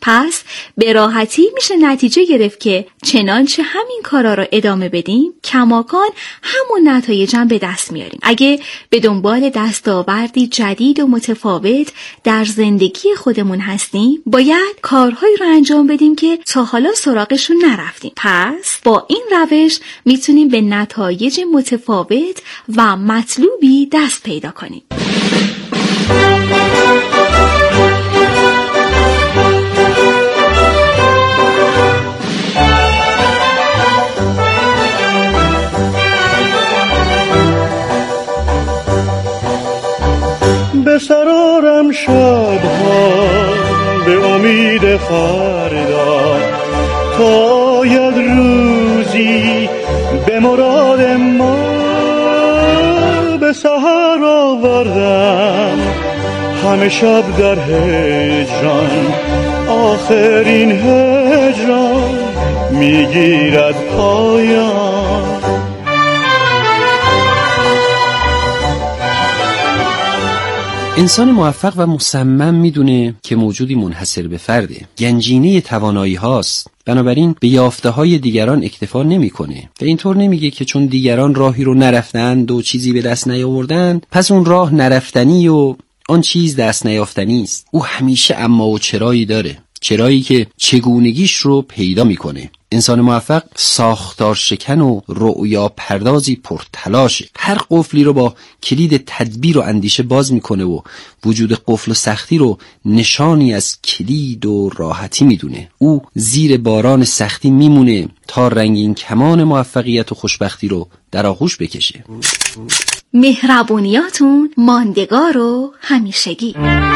پس به راحتی میشه نتیجه گرفت که چنانچه همین کارا رو ادامه بدیم کماکان همون نتایج هم به دست میاریم. اگه به دنبال دستاوردی جدید و متفاوت در زندگی خودمون هستیم باید کارهایی رو انجام بدیم که تا حالا سراغشون نرفتیم. پس با این روش میتونیم به نتایج متفاوت و مطلوبی دست پیدا کنیم. به سرارم شبها به امید فردا تا آید روزی به مراد ما. به سحر آوردم همه شب در هجران، آخرین هجران میگیرد پایان. انسان موفق و مصمم میدونه که موجودی منحصر به فرده، گنجینه توانایی هاست، بنابراین به یافته های دیگران اکتفا نمیکنه و اینطور نمیگه که چون دیگران راهی رو نرفتند و چیزی به دست نیاوردند پس اون راه نرفتنی و آن چیز دست نیافتنی است. او همیشه اما و چرایی داره، چرایی که چگونگیش رو پیدا میکنه. انسان موفق ساختار شکن و رؤیا پردازی پرتلاشه. هر قفلی رو با کلید تدبیر و اندیشه باز میکنه و وجود قفل و سختی رو نشانی از کلید و راحتی میدونه. او زیر باران سختی میمونه تا رنگین کمان موفقیت و خوشبختی رو در آغوش بکشه. مهربونیاتون ماندگار و همیشگی.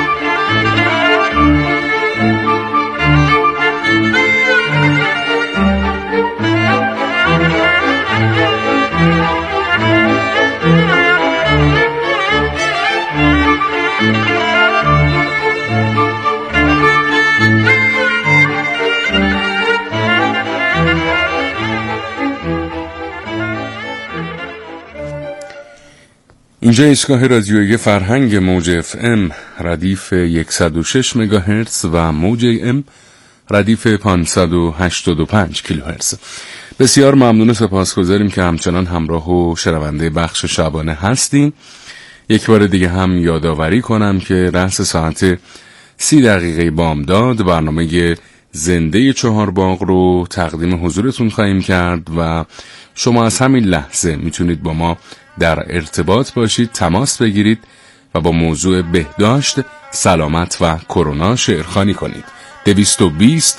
اینجا ایستگاه رادیویی فرهنگ موج FM ردیف 106 مگاهرتز و موج AM ردیف 585 کیلوهرتز. بسیار ممنون و سپاسگزاریم که همچنان همراه و شنونده بخش شبانه هستیم. یک بار دیگه هم یادآوری کنم که رأس ساعت 30 دقیقه بامداد برنامه زنده چهارباغ رو تقدیم حضورتون خواهیم کرد و شما از همین لحظه میتونید با ما در ارتباط باشید، تماس بگیرید و با موضوع بهداشت، سلامت و کرونا شعرخوانی کنید. 220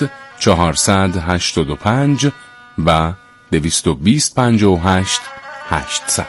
485 و 220 58 800.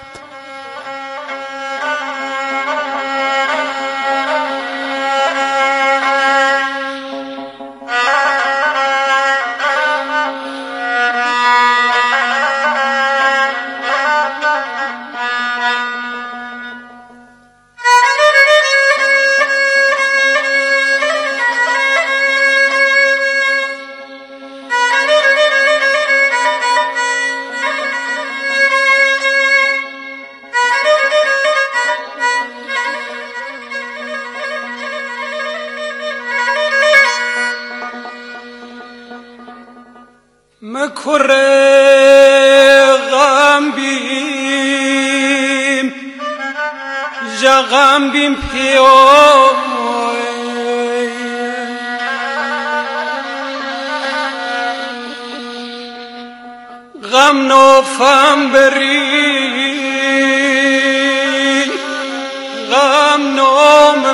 غم بیم پیام غم نوفم بری غم نومم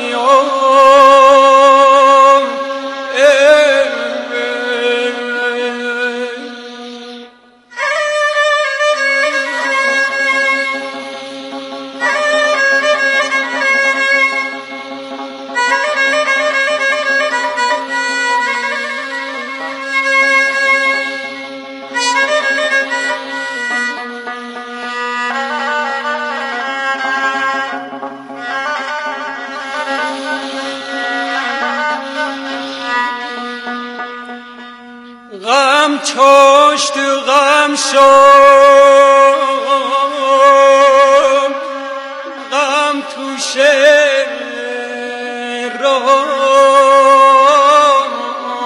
غم چشت غم شد غم توشه رو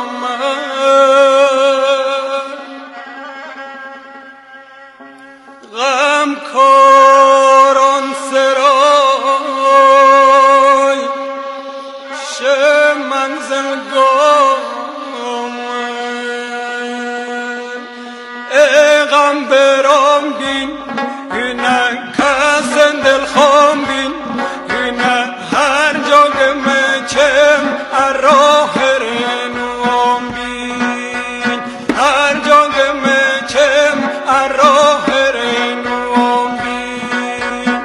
غم برام بین نه کسن دل خام بین نه هر جا گمچم راه رنوام بین هر جا گمچم راه رنوام بین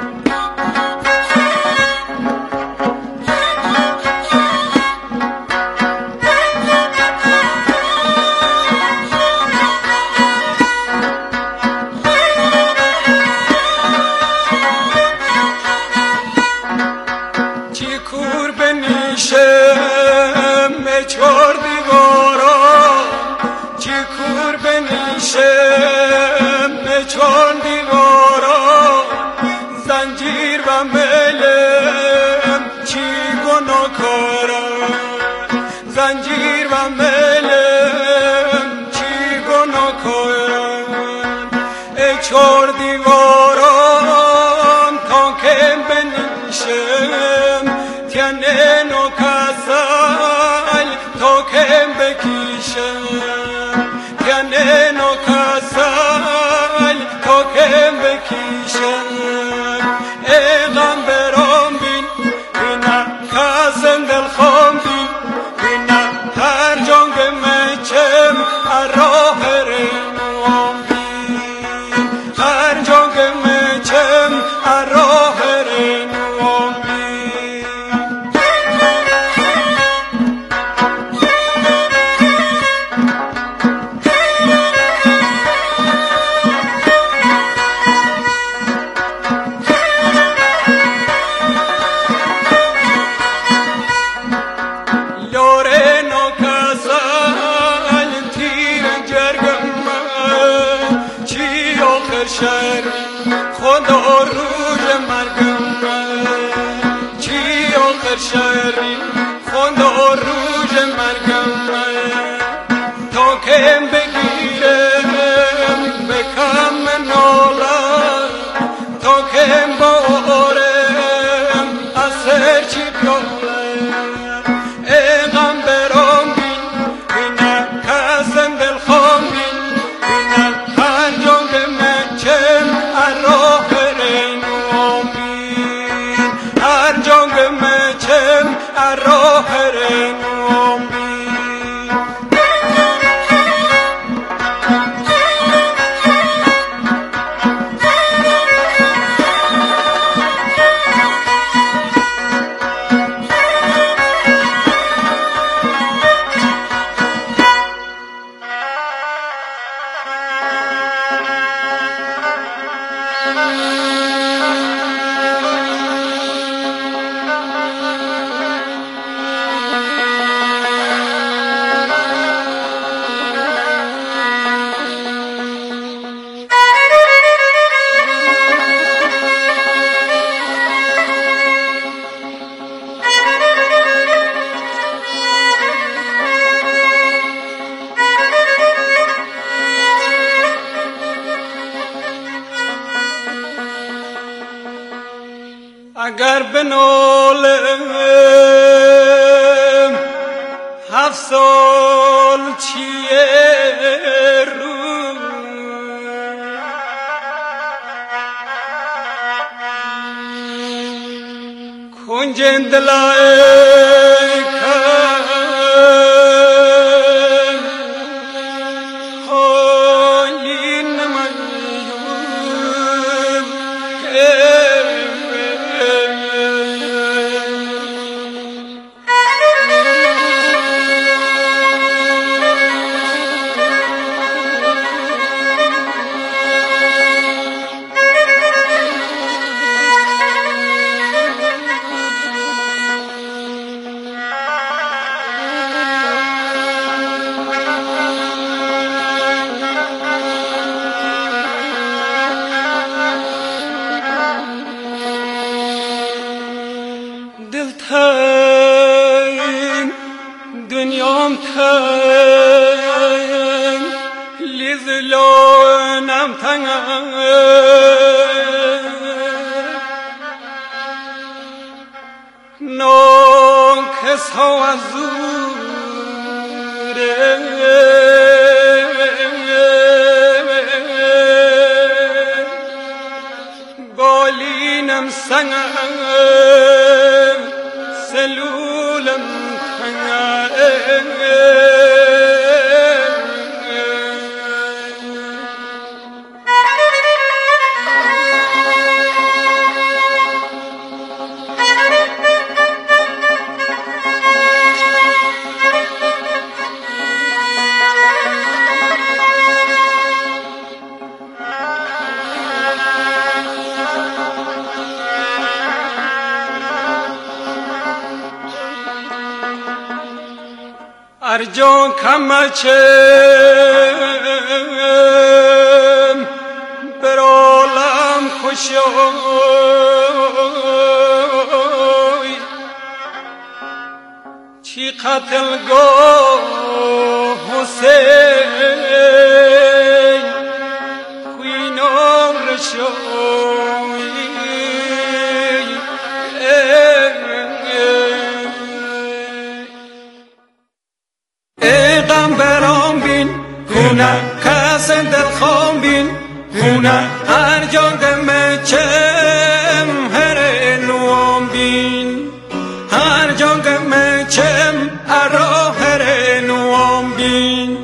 چهار دیوارا چی کور بنیشم چهار دیوارا زنجیر و ملم چی گناه کارم زنجیر و ملم چی گناه کارم چهار دیوارا تا که بنیشم تینه نو کسل تا که بکیشم تینه نو کسل تا که بکیشم ای غم برام بین بینه کسن دل خام بین بینه هر جانگ مچم راه رنوام بین هر جانگ مچم راه رنوام بین شر خدا روز مرگم چی آخر شری خدا روز مرگم تا که بگیرم بکم ناله تا که بارم از سر چی پیاله ای غم برام بین بینه کسن دل خام بین بینه هر جانگ راه رنوام بین هر جانگ مچم راه رنوام بین اگر بنالم 7 سال چیه رو کنجن دلای کن حالی نمیون دلتنگ دنیام تنگ لیزلانم تنگ نان کس ها از سنگم سلولم ارجان کمچم برالم خوشوی چی قتلگاه حسین خوینام رشوی برام بین هونه کسن دل خام بین هونه هر جان گمچم هر نوام بین هر جان گمچم ارا هر نوام بین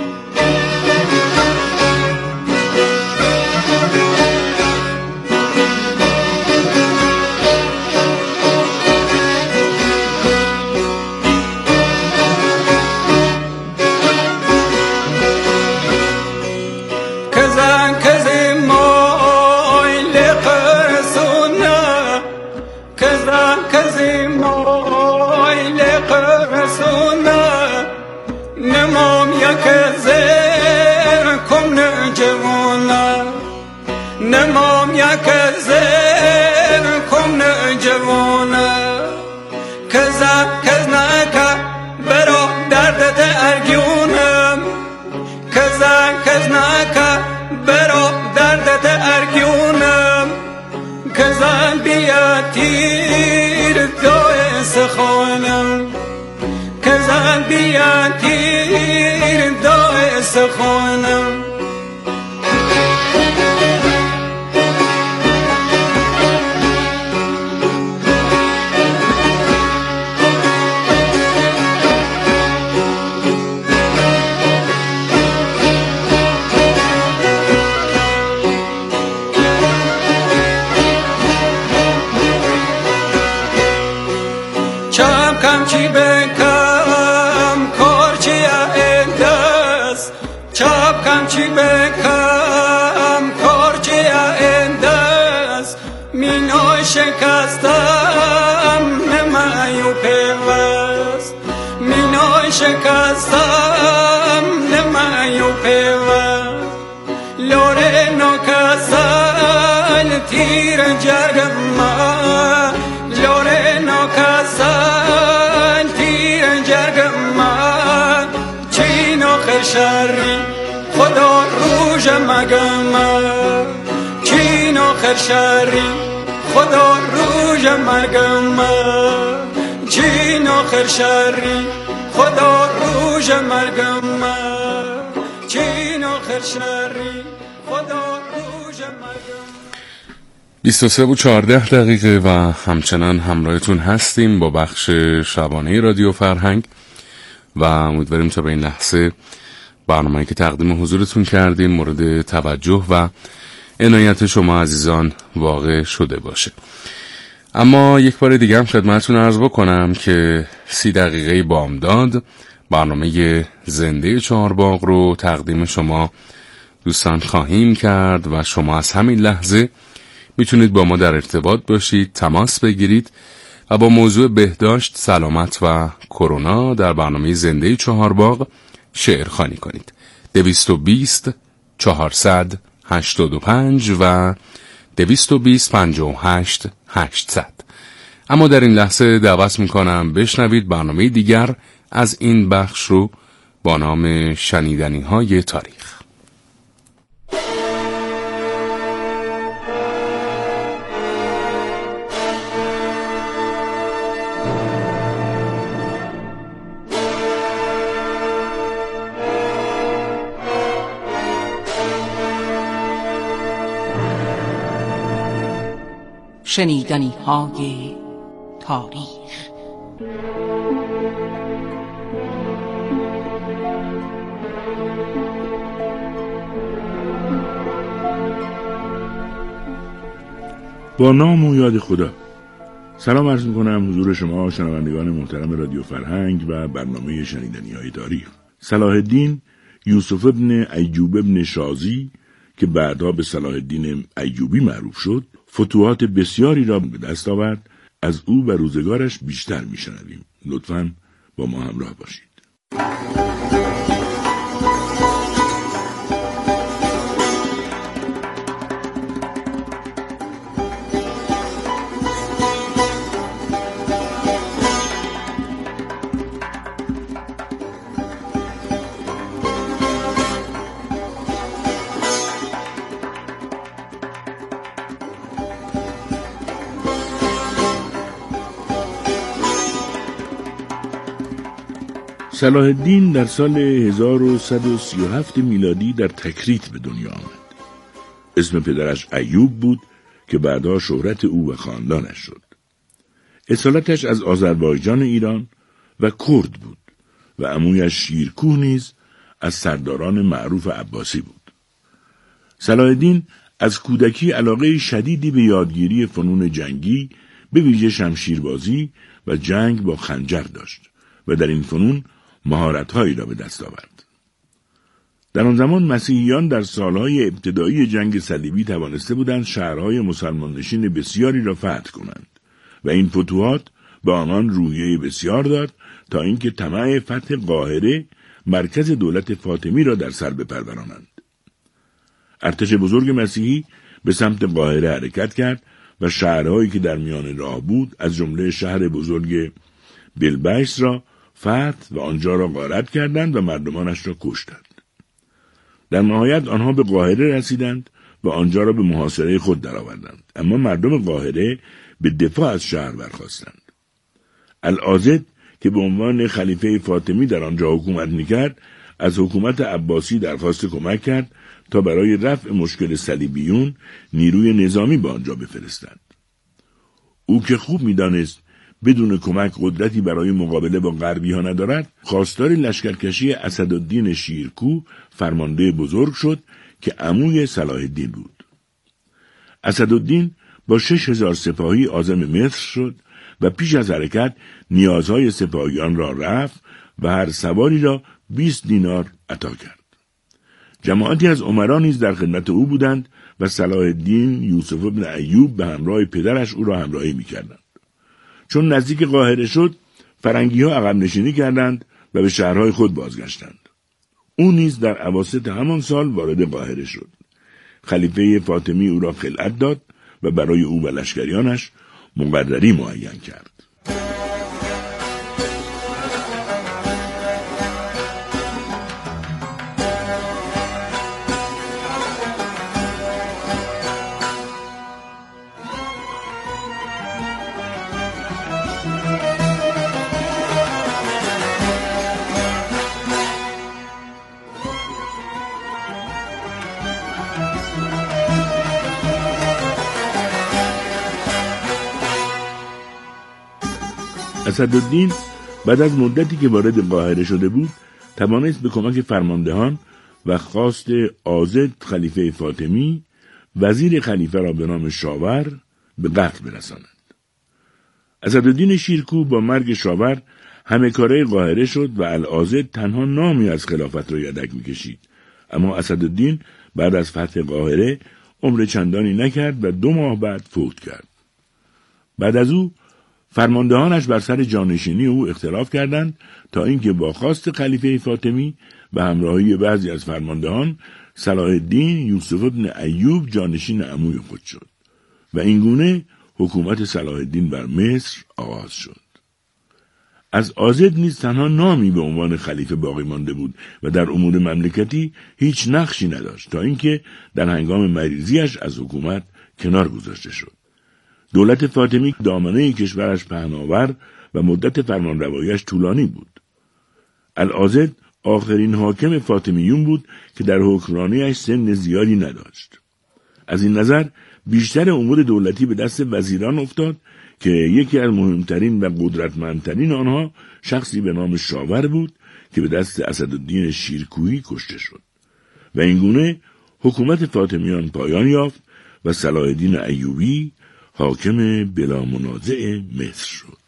نمام یک زیر کن جوانه کزا کزناکا برو دردت ارگیونم کزا کزناکا برو دردت ارگیونم کزا بیا تیر دوی سخونم کزا بیا تیر دوی سخونم چی بکم کار چی اندست چاپ کم چی بکم کار چی اندست مینای شکستم نمایو پیوست مینای شکستم نمایو پیوست لوره نوکسل تیر جرگم لوره نوکسل شری خدا روژ مگم چین آخر شری خدا روژ مگم چین آخر شری خدا روژ مگم چین آخر شری خدا روژ مگم 23:14 و همچنان همراهتون هستیم با بخش شبانه رادیو فرهنگ و امیدواریم تا به این لحظه برنامه‌ای که تقدیم حضورتون کردیم مورد توجه و عنایت شما عزیزان واقع شده باشه. اما یک بار دیگه هم خدمتتون عرض بکنم که 30 دقیقه بامداد برنامه زنده چهارباغ رو تقدیم شما دوستان خواهیم کرد و شما از همین لحظه میتونید با ما در ارتباط باشید، تماس بگیرید و با موضوع بهداشت، سلامت و کرونا در برنامه زنده چهارباغ شعرخوانی کنید. 220 400 85 و 220 58 800. اما در این لحظه دعوت میکنم بشنوید برنامه دیگر از این بخش رو با نام شنیدنی های تاریخ. شنیدنی‌های تاریخ. با نام و یاد خدا. سلام عرض می‌کنم حضور شما شنوندگان محترم رادیو فرهنگ و برنامه شنیدنی‌های تاریخ. صلاح الدین یوسف ابن ایوب ابن شازی که بعدها به صلاح الدین ایوبی معروف شد، فتوحات بسیاری را به دست آورد. از او و روزگارش بیشتر می‌شنویم. لطفاً با ما همراه باشید. صلاح الدین در سال 1137 میلادی در تکریت به دنیا آمد. اسم پدرش ایوب بود که بعدها شهرت او و خاندانش شد. اصالتش از آذربایجان ایران و کرد بود و عمویش شیرکوه نیز از سرداران معروف عباسی بود. صلاح الدین از کودکی علاقه شدیدی به یادگیری فنون جنگی، به ویژه شمشیربازی و جنگ با خنجر داشت و در این فنون مهارت‌هایی را به دست آورد. در آن زمان مسیحیان در سالهای ابتدایی جنگ صلیبی توانسته بودند شهرهای مسلمان نشین بسیاری را فتح کنند و این فتوحات به آنان روحیه بسیار داد تا اینکه طمع فتح قاهره، مرکز دولت فاطمی را در سر بپرورانند. ارتش بزرگ مسیحی به سمت قاهره حرکت کرد و شهرهایی که در میان راه بود از جمله شهر بزرگ بلبیس را فتح و آنجا را غارت کردند و مردمانش را کشتند. در نهایت آنها به قاهره رسیدند و آنجا را به محاصره خود درآوردند، اما مردم قاهره به دفاع از شهر برخاستند. العاضد که به عنوان خلیفه فاطمی در آنجا حکومت می‌کرد، از حکومت عباسی درخواست کمک کرد تا برای رفع مشکل صلیبیون نیروی نظامی به آنجا بفرستند. او که خوب می‌دانست بدون کمک قدرتی برای مقابله با غربی ها ندارد، خواستار لشکرکشی اسدالدین شیرکوه فرمانده بزرگ شد که عموی صلاح الدین بود. اسدالدین با 6000 سپاهی عازم مصر شد و پیش از حرکت نیازهای سپاهیان را رفت و هر سواری را 20 دینار عطا کرد. جماعتی از امرا نیز در خدمت او بودند و صلاح الدین یوسف ابن ایوب به همراه پدرش او را همراهی می‌کردند. چون نزدیک قاهره شد، فرنگی‌ها عقب نشینی کردند و به شهرهای خود بازگشتند. او نیز در اواسط همان سال وارد قاهره شد. خلیفه فاطمی او را خلعت داد و برای او و لشکریانش مقرری معین کرد. اسدالدین بعد از مدتی که وارد قاهره شده بود، توانست به کمک فرماندهان و خواست عاضد خلیفه فاطمی وزیر خلیفه را به نام شاور به قتل برساند. اسدالدین شیرکوه با مرگ شاور همه کاره قاهره شد و العاضد تنها نامی از خلافت را یدک می‌کشید. اما اسدالدین بعد از فتح قاهره عمر چندانی نکرد و 2 ماه بعد فوت کرد. بعد از او فرماندهانش بر سر جانشینی او اختلاف کردند تا اینکه با خواست خلیفه فاطمی و همراهی بعضی از فرماندهان صلاح الدین یوسف ابن ایوب جانشین عموی خود شد و اینگونه حکومت صلاح الدین بر مصر آغاز شد. از عاضد نیز تنها نامی به عنوان خلیفه باقی مانده بود و در امور مملکتی هیچ نقشی نداشت تا اینکه در هنگام مریضیش از حکومت کنار گذاشته شد. دولت فاطمی دامنه کشورش پهناور و مدت فرمانرواییش طولانی بود. العاضد آخرین حاکم فاطمیون بود که در حکمرانیش سن زیادی نداشت. از این نظر بیشتر امور دولتی به دست وزیران افتاد که یکی از مهمترین و قدرتمندترین آنها شخصی به نام شاور بود که به دست اسدالدین شیرکوهی کشته شد و اینگونه حکومت فاطمیان پایان یافت و صلاح الدین ایوبی حاکم بلا منازع مصر شد.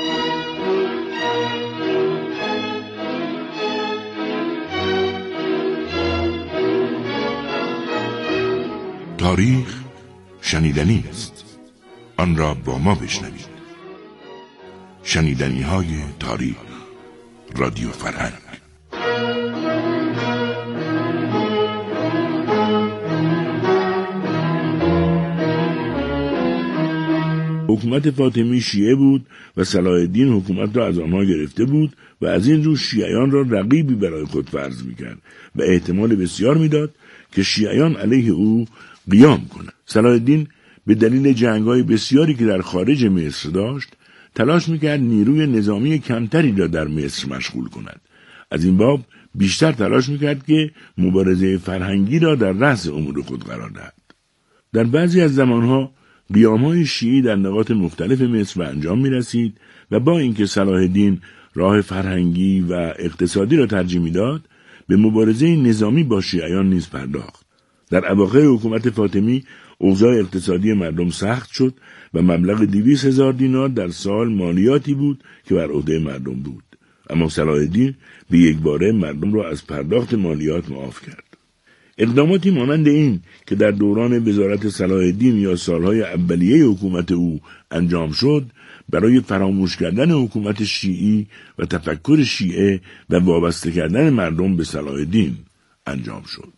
تاریخ شنیدنی است. آن را با ما بشنوید. شنیدنی های تاریخ، رادیو فرهنگ. حکومت فاطمی شیعه بود و صلاح الدین حکومت را از آنها گرفته بود و از این رو شیعیان را رقیبی برای خود فرض می‌کرد و احتمال بسیار می‌داد که شیعیان علیه او قیام کنند. صلاح الدین به دلیل جنگ‌های بسیاری که در خارج مصر داشت، تلاش می‌کرد نیروی نظامی کمتری را در مصر مشغول کند. از این باب بیشتر تلاش می‌کرد که مبارزه فرهنگی را در رأس امور خود قرار دهد. در بعضی از زمانها قیام‌های شیعی در نقاط مختلف مصر به انجام می‌رسید و با اینکه صلاح الدین راه فرهنگی و اقتصادی را ترجیح می‌داد، به مبارزه نظامی با شیعیان نیز پرداخت. در اواخر حکومت فاطمی اوضاع اقتصادی مردم سخت شد و مبلغ 200,000 دینار در سال مالیاتی بود که بر عهده مردم بود. اما صلاح الدین به یک باره مردم را از پرداخت مالیات معاف کرد. اقداماتی مانند این که در دوران وزارت صلاح الدین یا سالهای اولیه حکومت او انجام شد، برای فراموش کردن حکومت شیعی و تفکر شیعه و وابسته کردن مردم به صلاح الدین انجام شد.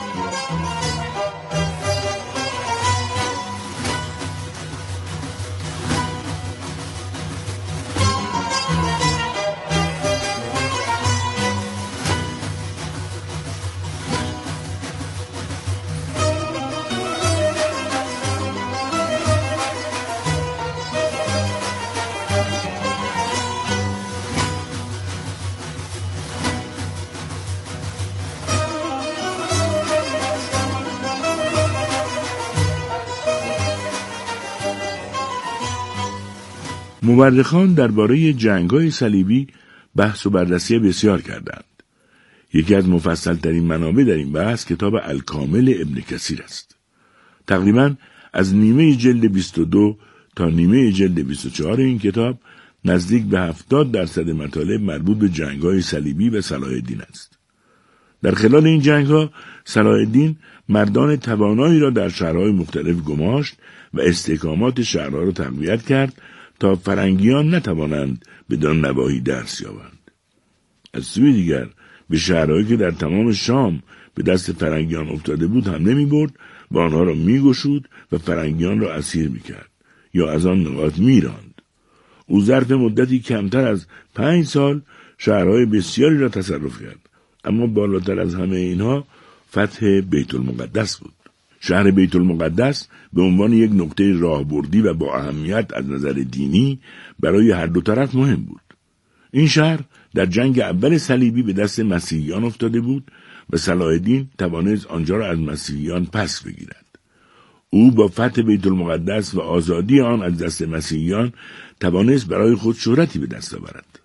مورخان درباره جنگ‌های صلیبی بحث و بررسی بسیار کردند. یکی از مفصل‌ترین منابع در این بحث کتاب الکامل ابن کثیر است. تقریباً از نیمه جلد 22 تا نیمه جلد 24 این کتاب نزدیک به 70% مطالب مربوط به جنگ‌های صلیبی و صلاح الدین است. در خلال این جنگ‌ها صلاح الدین مردان توانایی را در شهرهای مختلف گماشت و استحکامات شهرها را تقویت کرد تا فرنگیان نتوانند بدان نواحی دست یابند. از سوی دیگر به شهرهایی که در تمام شام به دست فرنگیان افتاده بود حمله می‌برد و آنها را می‌گشود و فرنگیان را اسیر می‌کرد یا از آن نقاط می‌راند. او ظرف مدتی کمتر از 5 سال شهرهای بسیاری را تصرف کرد، اما بالاتر از همه اینها فتح بیت المقدس بود. شهر بیت المقدس به عنوان یک نقطه راهبردی و با اهمیت از نظر دینی برای هر دو طرف مهم بود. این شهر در جنگ اول صلیبی به دست مسیحیان افتاده بود و صلاح الدین توانست آنجا را از مسیحیان پس بگیرد. او با فتح بیت المقدس و آزادی آن از دست مسیحیان توانست برای خود شهرتی به دست آورد.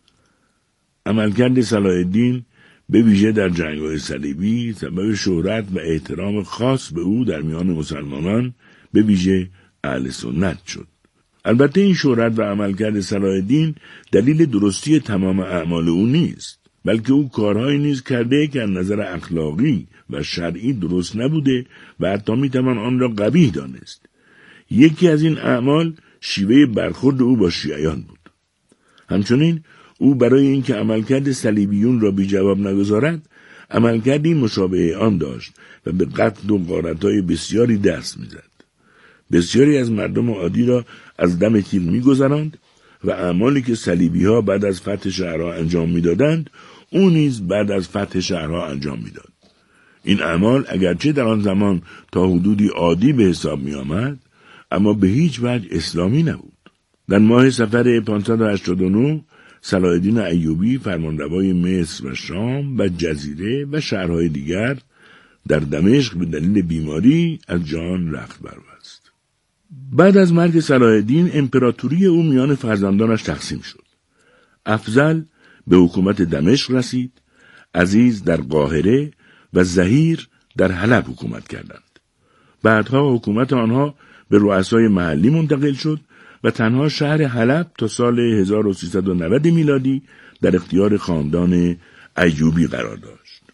عملکرد صلاح الدین به ویژه در جنگ‌های صلیبی سبب شهرت و احترام خاص به او در میان مسلمانان به ویژه اهل سنت شد. البته این شهرت و عملکرد صلاح الدین دلیل درستی تمام اعمال او نیست، بلکه او کارهایی نیز کرده که از نظر اخلاقی و شرعی درست نبوده و حتی میتوان آن را قبیح دانست. یکی از این اعمال شیوه برخورد او با شیعیان بود. همچنین او برای اینکه عملکرد صلیبیون را بی جواب نگذارد، عملکردی مشابه آن داشت و به قتل و غارت‌های بسیاری دست می‌زد. بسیاری از مردم عادی را از دم تیر می‌گذراند و اعمالی که صلیبی‌ها بعد از فتح شهرها انجام می‌دادند، او نیز بعد از فتح شهرها انجام می‌داد. این اعمال اگرچه در آن زمان تا حدودی عادی به حساب می‌آمد، اما به هیچ وجه اسلامی نبود. در ماه صفر 589 صلاح الدین ایوبی فرمانروای مصر و شام و جزیره و شهرهای دیگر در دمشق به دلیل بیماری از جان رخت بربست. بعد از مرگ صلاح الدین امپراتوری او میان فرزندانش تقسیم شد. افضل به حکومت دمشق رسید، عزیز در قاهره و ظهیر در حلب حکومت کردند. بعدها حکومت آنها به رؤسای محلی منتقل شد و تنها شهر حلب تا سال 1390 میلادی در اختیار خاندان ایوبی قرار داشت.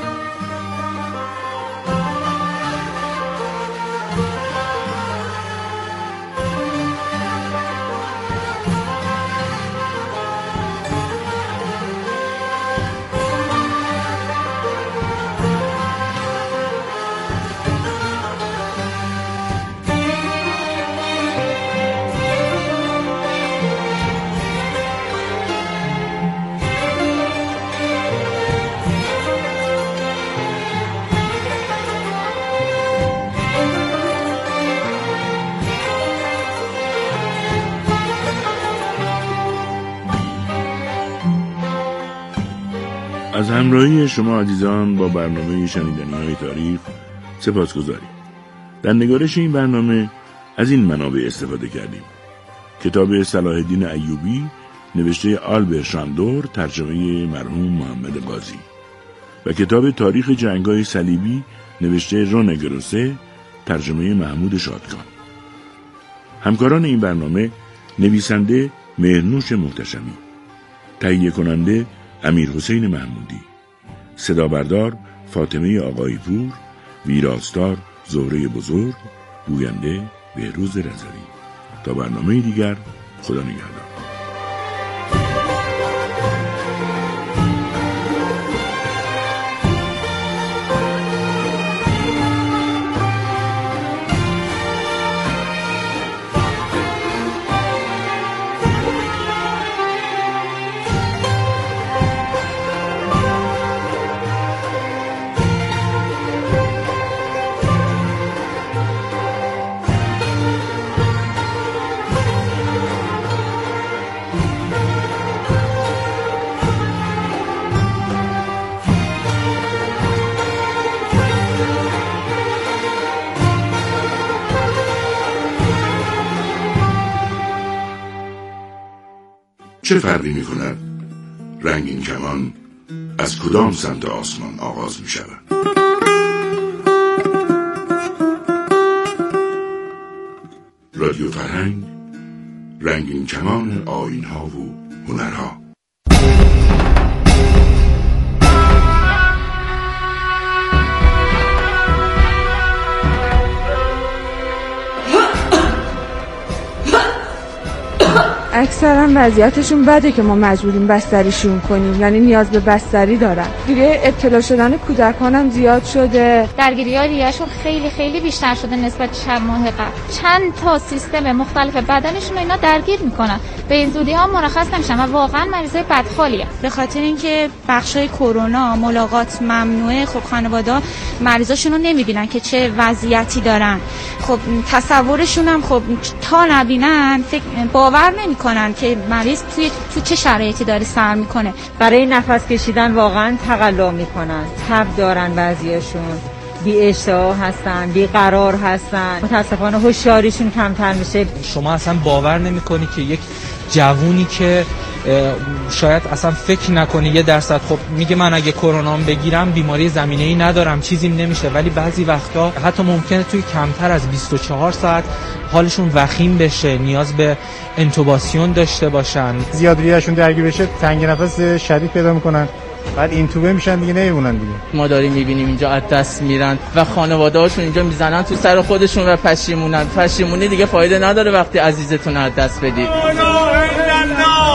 از همراهی شما عزیزان با برنامه شنیدنی‌های تاریخ سپاسگزاریم. در نگارش این برنامه از این منابع استفاده کردیم: کتاب صلاح الدین ایوبی نوشته آلبرت شاندور ترجمه مرحوم محمد قاضی و کتاب تاریخ جنگ‌های صلیبی نوشته رون گروسه ترجمه محمود شادکان. همکاران این برنامه: نویسنده مهرنوش محتشمی، تهیه کننده امیر حسین محمودی، صدا بردار فاطمه آقای پور، ویراستار زهره بزرگ، گوینده بهروز رضوی. تا برنامه دیگر، خدا نگهدار. چه فرقی می کند رنگین کمان از کدام سمت آسمان آغاز می شود؟ رادیو فرهنگ، رنگین کمان آیین‌ها و هنرها. اکثرا وضعیتشون بده که ما مجبوریم بستریشون کنیم، یعنی نیاز به بستری دارن. دیگه ابتلا شدن کودکان هم زیاد شده، درگیری‌های ریه‌شون خیلی خیلی بیشتر شده نسبت چند ماه قبل. چند تا سیستم مختلف بدنشون رو اینا درگیر میکنن، به این زودی ها مرخص نمیشن و واقعا مریضای بدحالیه. به خاطر اینکه بخشای کرونا ملاقات ممنوعه، خب خانواده‌ها مریضاشون رو نمیبینن که چه وضعیتی دارن. خب تصورشون هم خب تا نبینن باور نمیکنن که مریض تو چه شرایطی داره سر میکنه. برای نفس کشیدن واقعا تقلا میکنن، تب دارن، بعضیاشون بی اشتها هستن، بی قرار هستن، متاسفانه هوشیاریشون کمتر میشه. شما اصلا باور نمیکنی که یک جوونی که شاید اصلا فکر نکنه 1% خب میگه من اگه کرونام بگیرم بیماری زمینه‌ای ندارم، چیزیم نمیشه، ولی بعضی وقتا حتی ممکنه توی کمتر از 24 ساعت حالشون وخیم بشه، نیاز به انتوباسیون داشته باشن. زیاد ریهشون درگیر بشه، تنگ نفس شدید پیدا میکنن، بعد این توبه میشن دیگه نمیمونن دیگه. ما داریم میبینیم اینجا از دست میرن و خانواده هاشون اینجا میزنن تو سر خودشون و پشیمونی دیگه فایده نداره وقتی عزیزتون از دست بدید.